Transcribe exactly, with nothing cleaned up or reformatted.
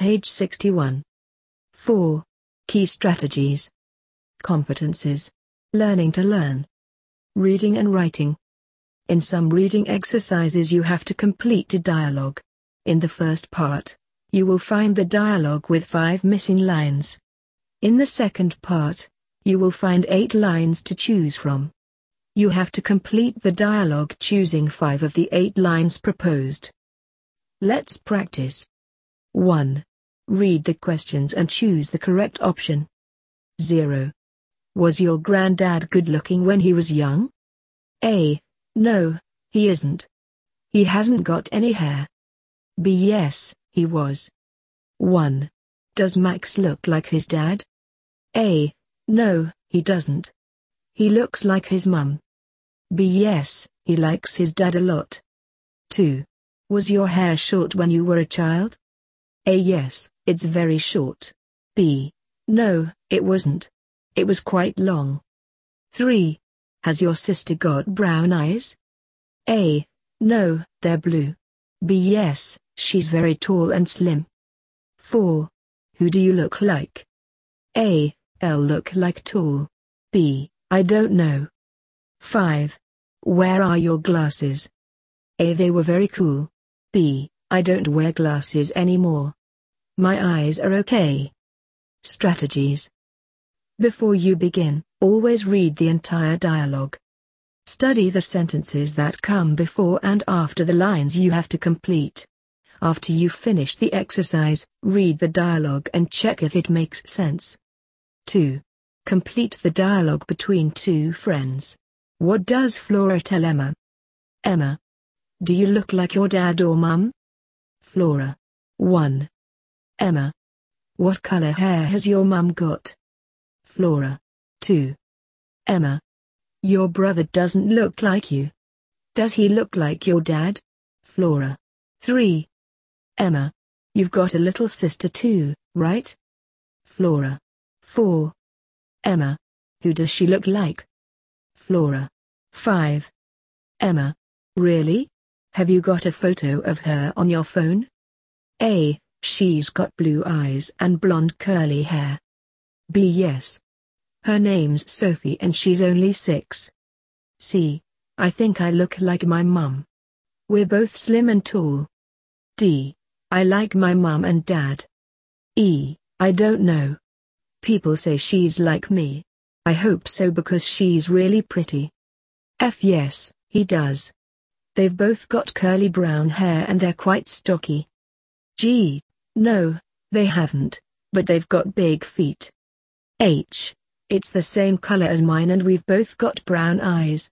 Page sixty-one. four. Key strategies. Competencies. Learning to learn. Reading and writing. In some reading exercises you have to complete a dialogue. In the first part, you will find the dialogue with five missing lines. In the second part, you will find eight lines to choose from. You have to complete the dialogue choosing five of the eight lines proposed. Let's practice. one. Read the questions and choose the correct option. zero. Was your granddad good-looking when he was young? A. No, he isn't. He hasn't got any hair. B. Yes, he was. one. Does Max look like his dad? A. No, he doesn't. He looks like his mum. B. Yes, he likes his dad a lot. two. Was your hair short when you were a child? A. Yes, it's very short. B. No, it wasn't. It was quite long. three. Has your sister got brown eyes? A. No, they're blue. B. Yes, she's very tall and slim. four. Who do you look like? A. L look like tall. B. I don't know. five. Where are your glasses? A. They were very cool. B. I don't wear glasses anymore. My eyes are okay. Strategies. Before you begin, always read the entire dialogue. Study the sentences that come before and after the lines you have to complete. After you finish the exercise, read the dialogue and check if it makes sense. two. Complete the dialogue between two friends. What does Flora tell Emma? Emma. Do you look like your dad or mum? Flora. one. Emma. What color hair has your mum got? Flora. two. Emma. Your brother doesn't look like you. Does he look like your dad? Flora. three. Emma. You've got a little sister too, right? Flora. four. Emma. Who does she look like? Flora. five. Emma. Really? Have you got a photo of her on your phone? A. She's got blue eyes and blonde curly hair. B. Yes. Her name's Sophie and she's only six. C. I think I look like my mum. We're both slim and tall. D. I like my mum and dad. E. I don't know. People say she's like me. I hope so because she's really pretty. F. Yes, he does. They've both got curly brown hair and they're quite stocky. G. No, they haven't, but they've got big feet. H. It's the same color as mine and we've both got brown eyes.